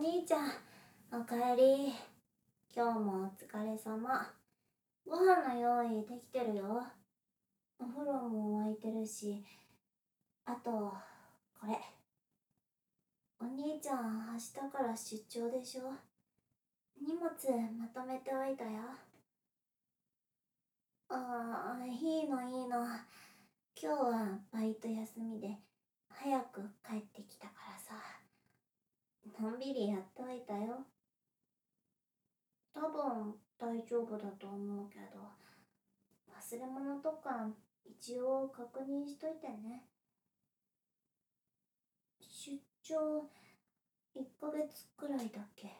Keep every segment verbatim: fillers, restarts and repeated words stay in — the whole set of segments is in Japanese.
兄ちゃん、おかえり。今日もお疲れ様。ご飯の用意できてるよ。お風呂も沸いてるし、あと、これ。お兄ちゃん、明日から出張でしょ。荷物まとめておいたよ。ああ、いいのいいの。今日はバイト休みで、早く帰ってきたからさ。のんびりやっておいたよ。多分大丈夫だと思うけど、忘れ物とか一応確認しといてね。出張いっかげつくらいだっけ。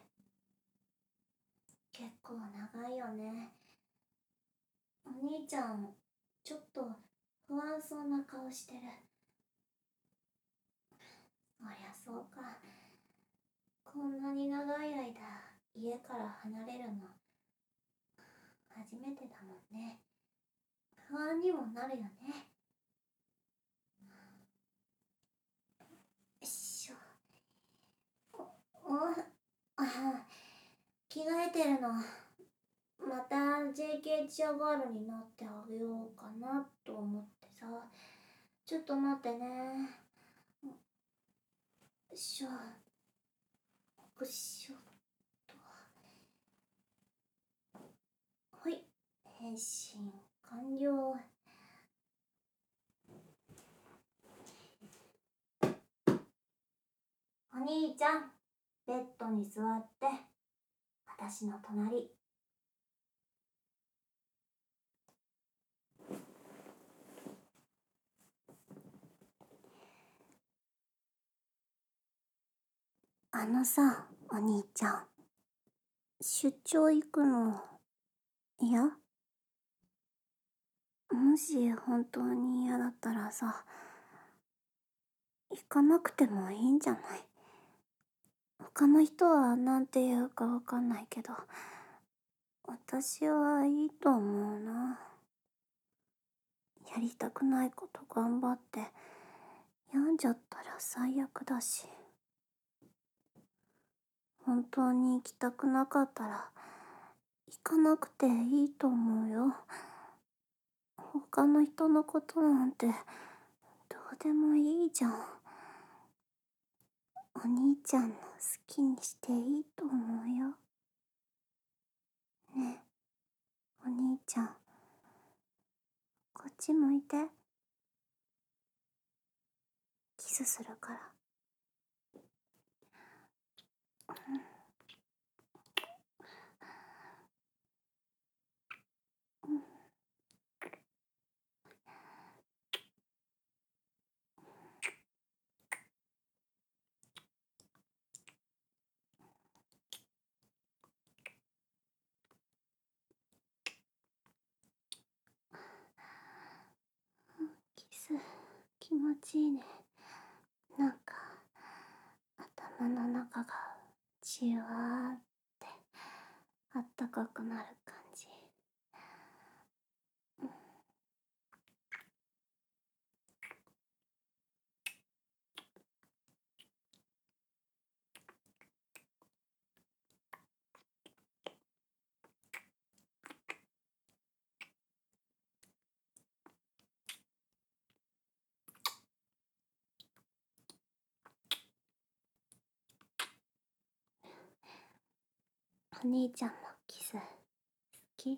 結構長いよね。お兄ちゃんちょっと不安そうな顔してる。そりゃそうか。こんなに長い間家から離れるの初めてだもんね。不安にもなるよね。よいしょ。おおあ、着替えてるの。また ジェイケー チアガールになってあげようかなと思ってさ。ちょっと待ってね。よいしょ。よいしょっと。はい。変身完了。お兄ちゃん、ベッドに座って。私の隣。あのさ、お兄ちゃん。出張行くの、いや？もし本当に嫌だったらさ、行かなくてもいいんじゃない？他の人はなんて言うかわかんないけど、私はいいと思うな。やりたくないこと頑張って病んじゃったら最悪だし。本当に行きたくなかったら行かなくていいと思うよ。他の人のことなんてどうでもいいじゃん。お兄ちゃんの好きにしていいと思うよ。ねえ、お兄ちゃん、こっち向いて。キスするから。うん、キス気持ちいいね。なんか頭の中がじわーってあったかくなる感じ。お兄ちゃんもキス好き？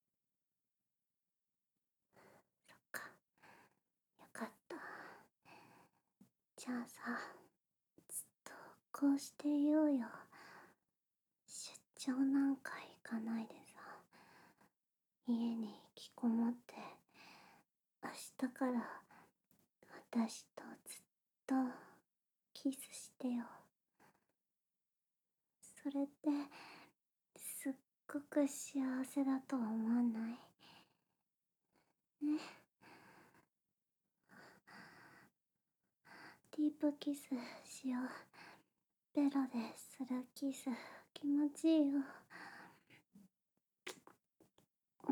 そっか、よかった。じゃあさ、ずっとこうしていようよ。出張なんか行かないでさ、家に引きこもって、明日から私とずっとキスしてよ。それってすっごく幸せだと思わない？ね。ディープキスしよう。ベロでするキス気持ちいいよ。うん、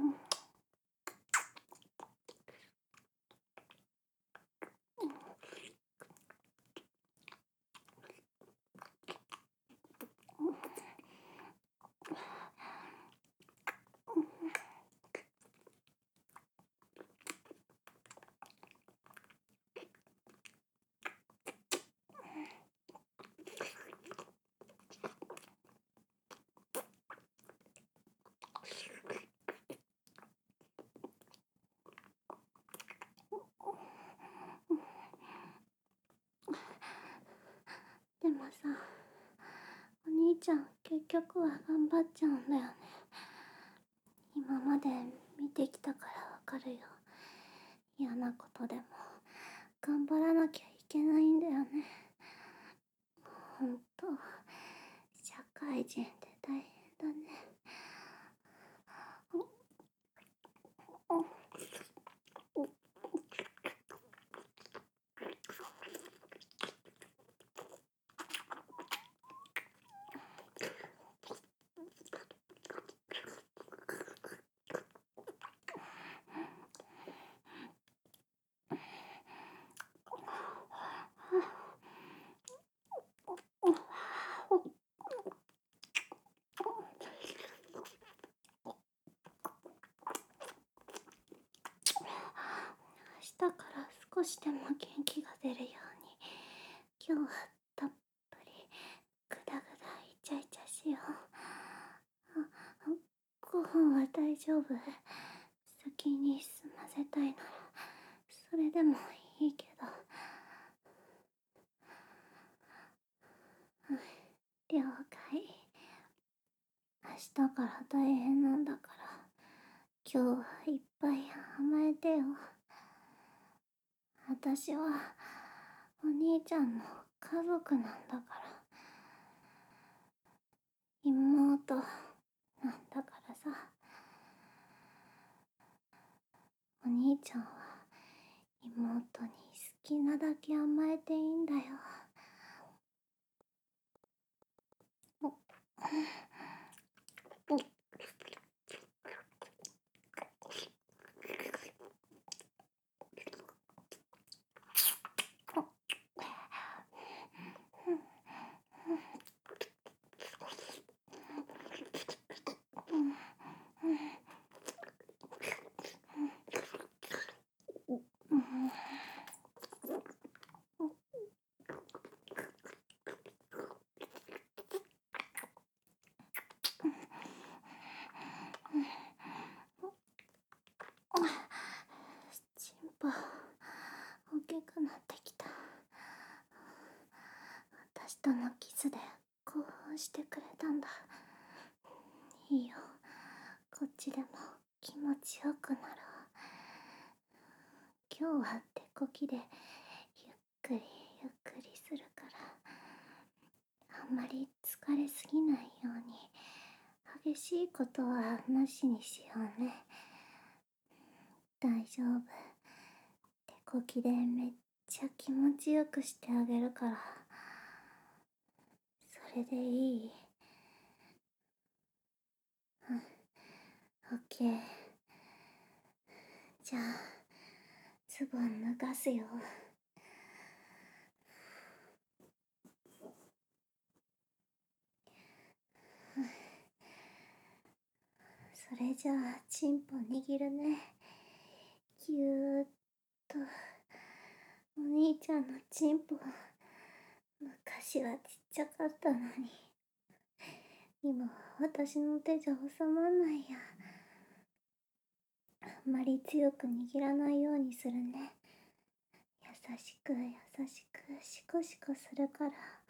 もさ、お兄ちゃん結局は頑張っちゃうんだよね。今まで見てきたからわかるよ。嫌なことでも頑張らなきゃいけないんだよね。ほんと、社会人って大変だね。明日から少しでも元気が出るように、今日はたっぷりぐだぐだイチャイチャしよう。あ、ご飯は大丈夫？先に済ませたいならそれでもいいけど。了解。明日から大変なんだから、今日はいっぱい甘えてよ。私はお兄ちゃんの家族なんだから。妹なんだからさ。お兄ちゃんは妹に好きなだけ甘えていいんだよ。チンポ大きくなってきた。私とのキスで興奮してくれたんだ。いいよ、こっちでも気持ちよくなるわ。今日は手こきでゆっくりゆっくりするから、あんまり疲れすぎないように激しいことはなしにしようね。大丈夫、手こきでめっちゃ気持ちよくしてあげるから。それでいい？うん、オッケー。じゃあズボン脱がすよ。それじゃあチンポ握るね。ぎゅーっと。お兄ちゃんのチンポ、昔はちっちゃかったのに、今は私の手じゃ収まんないや。あんまり強く握らないようにするね。優しく優しくシコシコするから。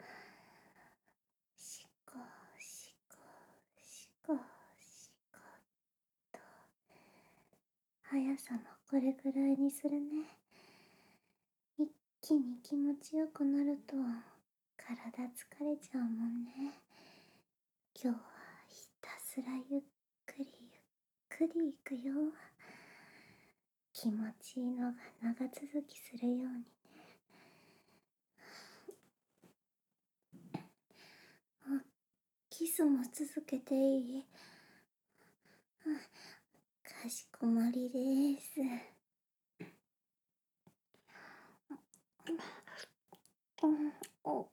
シコシコシコシコと。速さもこれぐらいにするね。一気に気持ちよくなると体疲れちゃうもんね。今日はひたすらゆっくりゆっくりいくよ。気持ちいいのが長続きするようにね。あ、キスも続けていい？かしこまりです。うん、お、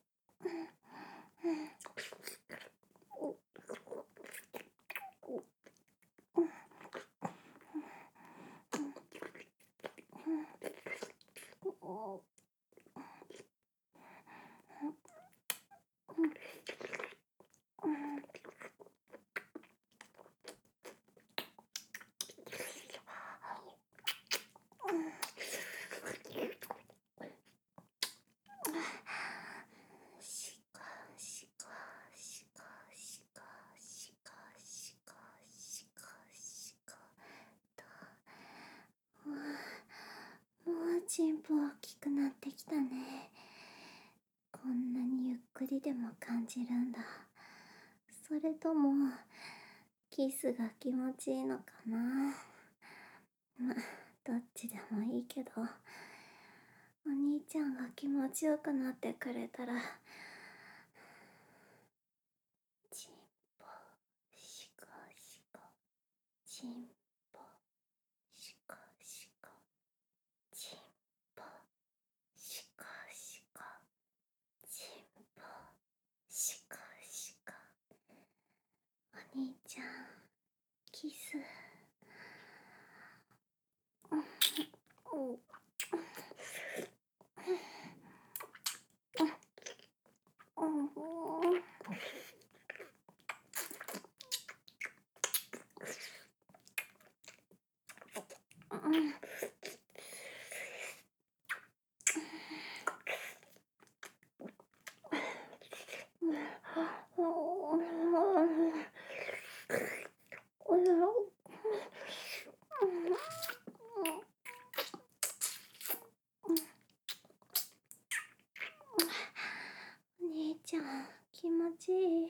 くりでも感じるんだ。それとも、キスが気持ちいいのかな。ま、どっちでもいいけど、お兄ちゃんが気持ちよくなってくれたら、チンポ、シコシコ、チンポ、シコシコ、チンポ、シコシコ、チンポ、シコシコ。お兄ちゃん、キス。お兄ちゃん、気持ちいい。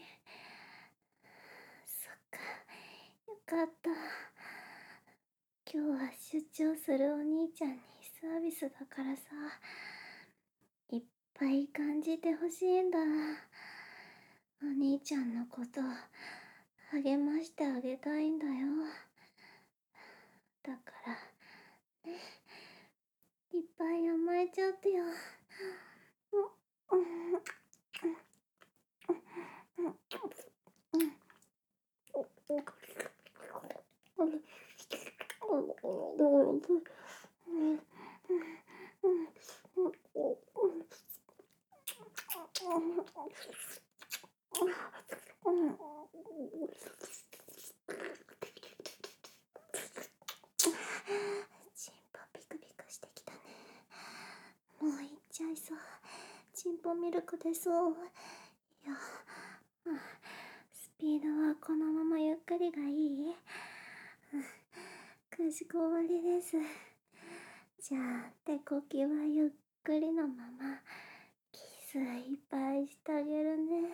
そっか、よかった。今日は出張するお兄ちゃんにサービスだからさ、いっぱい感じてほしいんだ。お兄ちゃんのこと励ましてあげたいんだよ。だからね、いっぱい甘えちゃってよ。チンポピクピクしてきたね。もういっちゃいそう。チンポミルク出そう。いや、スピードはこのままゆっくりがいい？かしこまりです。じゃあ、手こきはゆっくりのまま、キスいっぱいしてあげるね。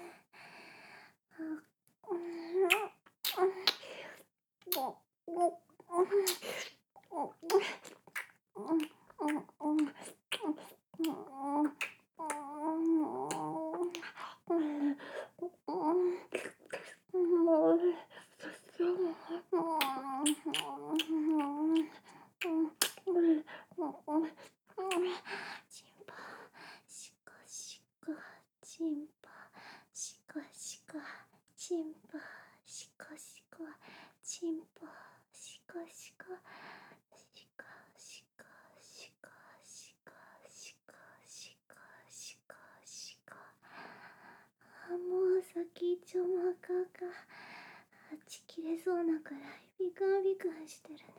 チンポ、シコシコ、チンポ、シコシコ、チンポ、シコシコ、チンポ、シコシコ、シコシコ、シコシコ、シコシコ、シコシコ。あ、もう先ちょまかか。はち切れそうなくらいビクンビクンしてるね。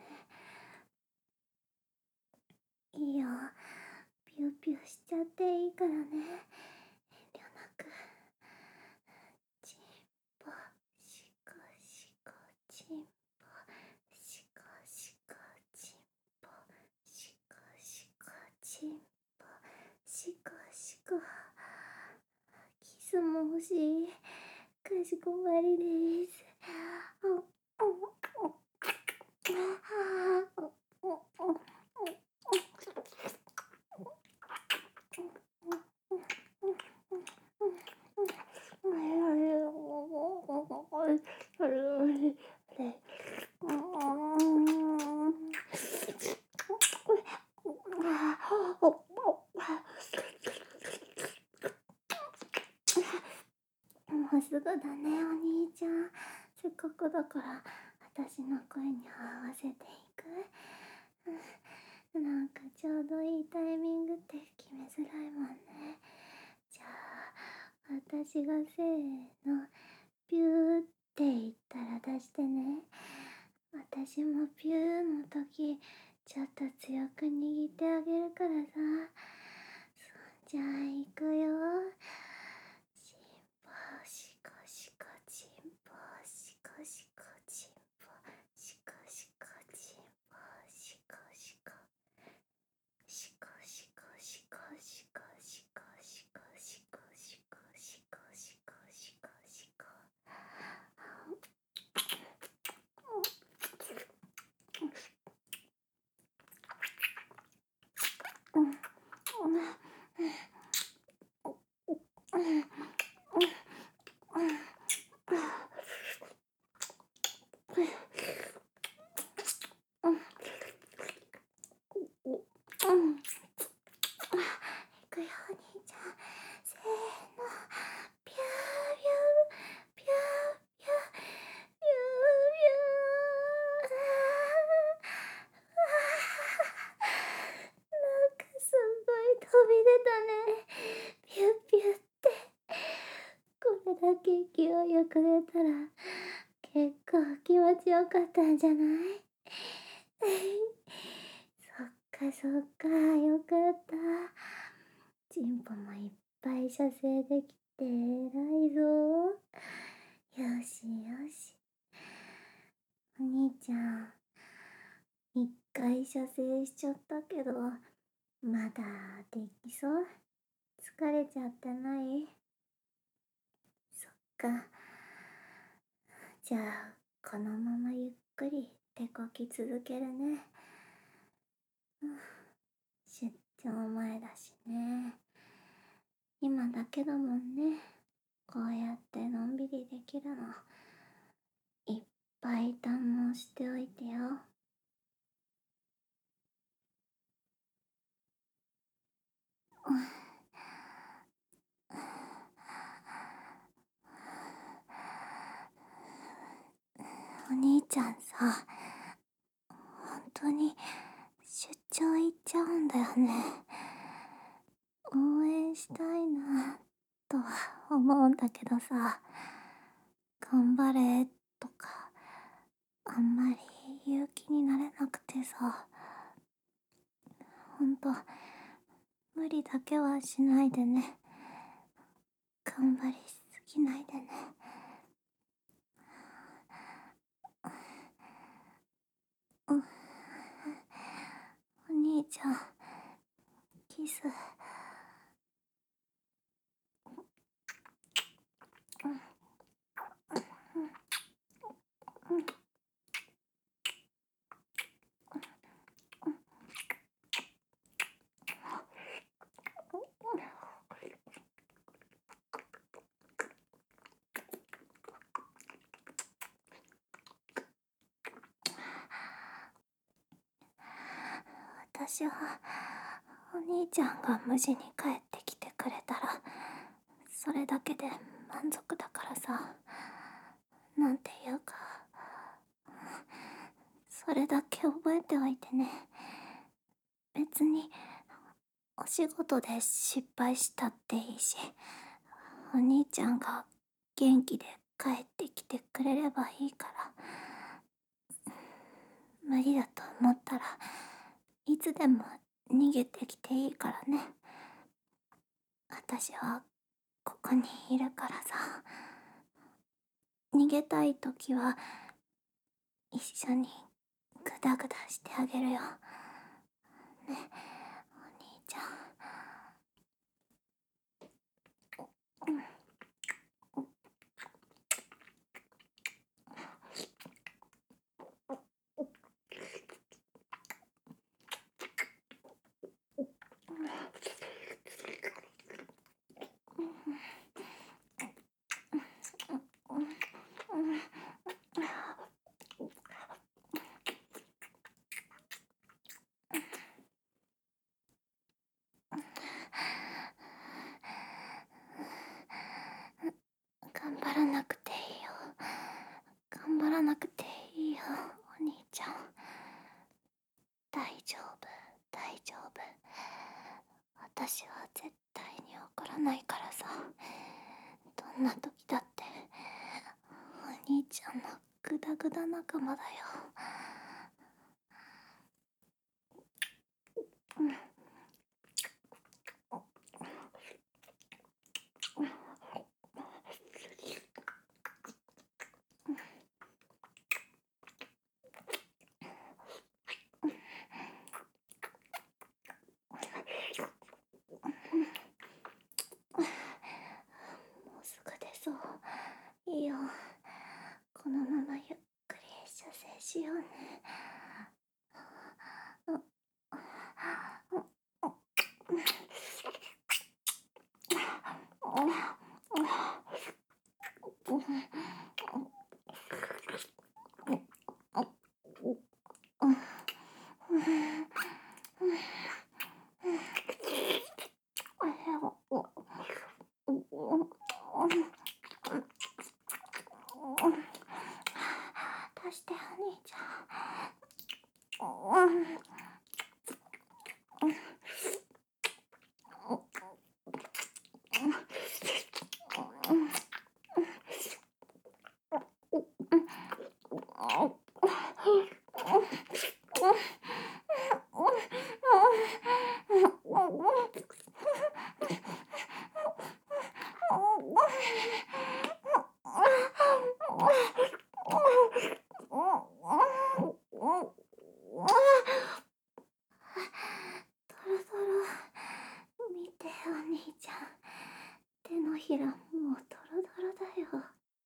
いいよ。ピューピューしちゃっていいからね。遠慮なく。チンポ、シコシコ、チンポ、シコシコ、チンポ、シコシコ、チンポ、シコシコ。キスも欲しい。かしこまりです。もうすぐだね、お兄ちゃん。せっかくだから私の声に合わせていく。なんかちょうどいいタイミングって決めづらいもんね。じゃあ私がせーのピューって言ったら出してね。私もピューの時ちょっと強く握ってあげるからさ。そんじゃあいくよ。チンポシコシコ、チンポシコシコ、チンポシコシコ、チンポシコシコ、シコシコシコシコシコシコシコシコシコけ勢いよく出たら結構気持ちよかったんじゃない？そっかそっか、よかった。チンポもいっぱい射精できて偉いぞ。よしよし。お兄ちゃん、一回射精しちゃったけど、まだできそう？疲れちゃってない？そっか。じゃあ、このままゆっくり手こき続けるね。うん、出張前だしね。今だけだもんね。こうやってのんびりできるの。いっぱい堪能しておいてよ。お兄ちゃんさ、本当に出張行っちゃうんだよね。応援したいなとは思うんだけどさ、頑張れとかあんまり勇気になれなくてさ、ほんと無理だけはしないでね。頑張りすぎないでね。うん、お兄ちゃん、キス。私はお兄ちゃんが無事に帰ってきてくれたらそれだけで満足だからさ。なんていうか、それだけ覚えておいてね。別にお仕事で失敗したっていいし、お兄ちゃんが元気で帰ってきてくれればいいから。無理だと思ったらいつでも逃げてきていいからね。私はここにいるからさ。逃げたいときは一緒にグダグダしてあげるよ。ね、お兄ちゃん。頑張らなくていいよ。頑張らなくていいよ、お兄ちゃん。大丈夫、大丈夫。私は絶対に怒らないからさ。どんな時だってお兄ちゃんのグダグダ仲間だよ。うん。もうすぐ出そう。いいよ。このままゆっくり射精しようね。出してお兄ちゃん。 ドロドロ。見てお兄ちゃん、手のひらもうドロドロだよ。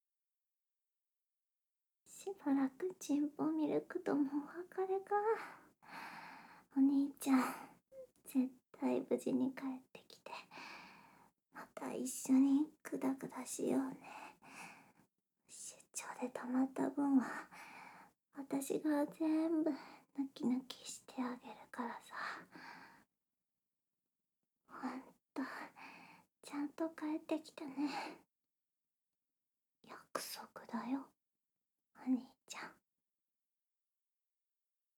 しばらくチンポミルクともお別れか。お兄ちゃん、絶対無事に帰ってきて、また一緒にグダグダしようね。出張で溜まった分は私が全部泣き泣きしてあげるからさ。ほんとちゃんと帰ってきてね。約束だよ、お兄